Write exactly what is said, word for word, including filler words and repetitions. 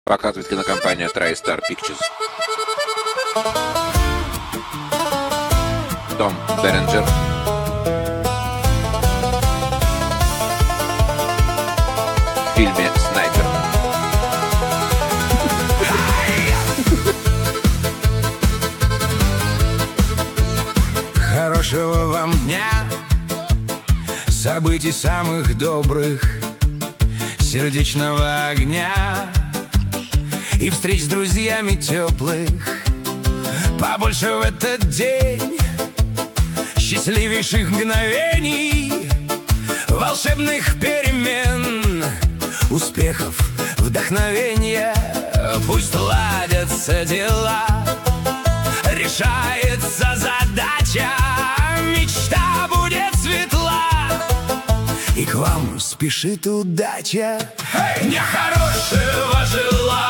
Показывает кинокомпания TriStar Pictures. Том Беренджер. В фильме «Снайпер». Хорошего вам дня, событий самых добрых, сердечного огня и встреч с друзьями теплых. Побольше в этот день счастливейших мгновений, волшебных перемен, успехов, вдохновения. Пусть ладятся дела, решается задача, мечта будет светла, и к вам спешит удача. Мне хорошего желаю.